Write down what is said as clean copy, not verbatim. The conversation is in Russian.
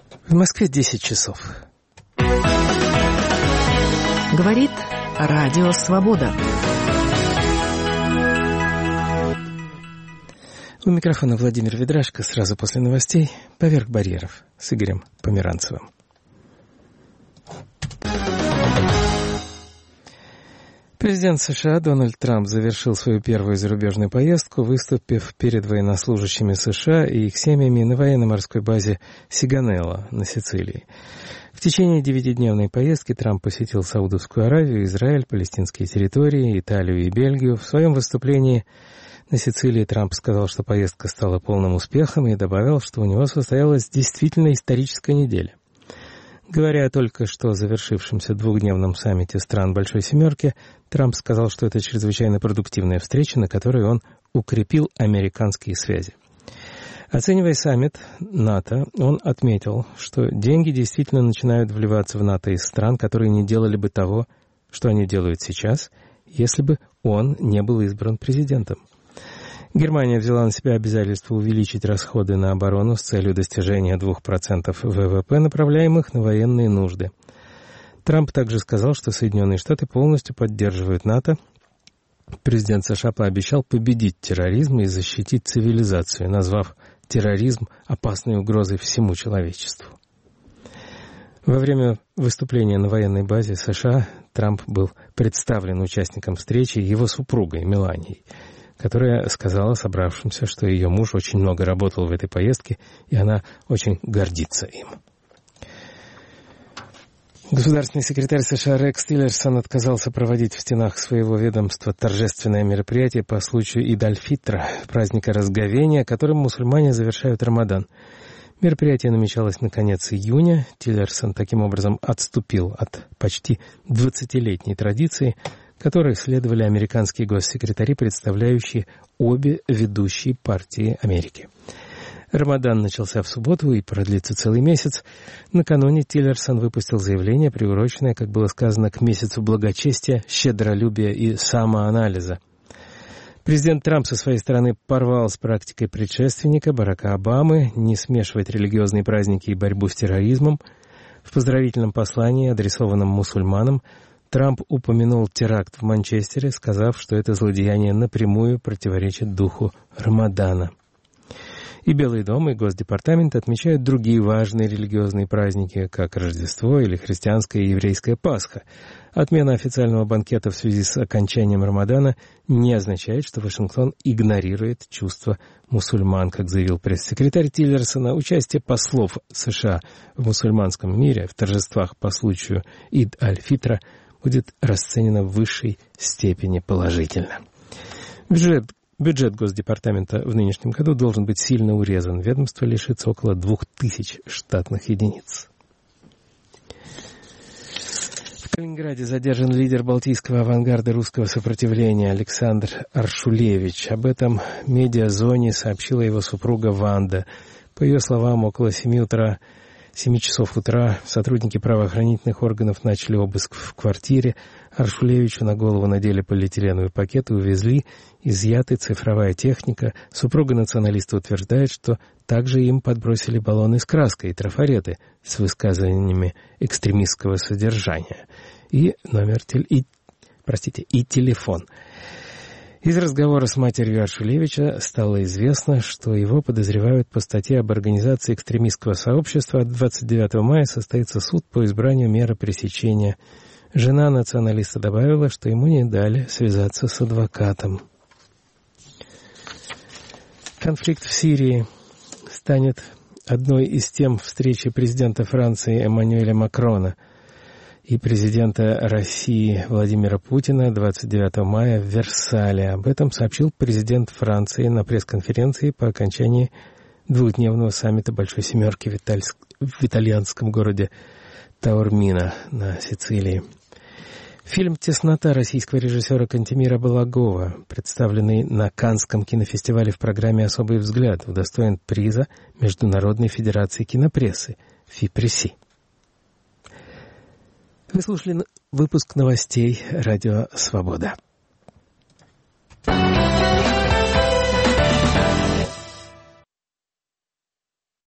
В Москве 10 часов. Говорит Радио Свобода. У микрофона Владимир Ведрашко. Сразу после новостей «Поверх барьеров» с Игорем Померанцевым. Президент США Дональд Трамп завершил свою первую зарубежную поездку, выступив перед военнослужащими США и их семьями на военно-морской базе Сиганелло на Сицилии. В течение 9-дневной поездки Трамп посетил Саудовскую Аравию, Израиль, палестинские территории, Италию и Бельгию. В своем выступлении на Сицилии Трамп сказал, что поездка стала полным успехом, и добавил, что у него состоялась действительно историческая неделя. Говоря о только что завершившемся 2-дневном саммите стран Большой Семерки, Трамп сказал, что это чрезвычайно продуктивная встреча, на которой он укрепил американские связи. Оценивая саммит НАТО, он отметил, что деньги действительно начинают вливаться в НАТО из стран, которые не делали бы того, что они делают сейчас, если бы он не был избран президентом. Германия взяла на себя обязательство увеличить расходы на оборону с целью достижения 2% ВВП, направляемых на военные нужды. Трамп также сказал, что Соединенные Штаты полностью поддерживают НАТО. Президент США пообещал победить терроризм и защитить цивилизацию, назвав терроризм опасной угрозой всему человечеству. Во время выступления на военной базе США Трамп был представлен участникам встречи его супругой Меланией, которая сказала собравшимся, что ее муж очень много работал в этой поездке, и она очень гордится им. Государственный секретарь США Рекс Тиллерсон отказался проводить в стенах своего ведомства торжественное мероприятие по случаю Ид-аль-Фитра, праздника разговения, которым мусульмане завершают Рамадан. Мероприятие намечалось на конец июня. Тиллерсон таким образом отступил от почти 20-летней традиции, которой следовали американские госсекретари, представляющие обе ведущие партии Америки. Рамадан начался в субботу и продлится целый месяц. Накануне Тиллерсон выпустил заявление, приуроченное, как было сказано, к месяцу благочестия, щедролюбия и самоанализа. Президент Трамп со своей стороны порвал с практикой предшественника Барака Обамы не смешивать религиозные праздники и борьбу с терроризмом. В поздравительном послании, адресованном мусульманам, Трамп упомянул теракт в Манчестере, сказав, что это злодеяние напрямую противоречит духу Рамадана. И Белый дом, и Госдепартамент отмечают другие важные религиозные праздники, как Рождество или христианская и еврейская Пасха. Отмена официального банкета в связи с окончанием Рамадана не означает, что Вашингтон игнорирует чувства мусульман, как заявил пресс-секретарь Тиллерсона. Участие послов США в мусульманском мире в торжествах по случаю Ид-аль-Фитра будет расценено в высшей степени положительно. Бюджет Госдепартамента в нынешнем году должен быть сильно урезан. Ведомство лишится около 2000 штатных единиц. В Калининграде задержан лидер балтийского авангарда русского сопротивления Александр Аршулевич. Об этом медиазоне сообщила его супруга Ванда. По ее словам, около 7 часов утра сотрудники правоохранительных органов начали обыск в квартире. Аршулевичу на голову надели полиэтиленовый пакет и увезли. Изъята цифровая техника. Супруга националиста утверждает, что также им подбросили баллоны с краской и трафареты с высказываниями экстремистского содержания. И телефон. Из разговора с матерью Аршулевича стало известно, что его подозревают по статье об организации экстремистского сообщества. 29 мая состоится суд по избранию меры пресечения. Жена националиста добавила, что ему не дали связаться с адвокатом. Конфликт в Сирии станет одной из тем встречи президента Франции Эммануэля Макрона и президента России Владимира Путина 29 мая в Версале. Об этом сообщил президент Франции на пресс-конференции по окончании 2-дневного саммита Большой Семерки в итальянском городе Таурмино на Сицилии. Фильм «Теснота» российского режиссера Кантемира Балагова, представленный на Каннском кинофестивале в программе «Особый взгляд», удостоен приза Международной федерации кинопрессы ФИПРЕССИ. Вы слушали выпуск новостей «Радио Свобода».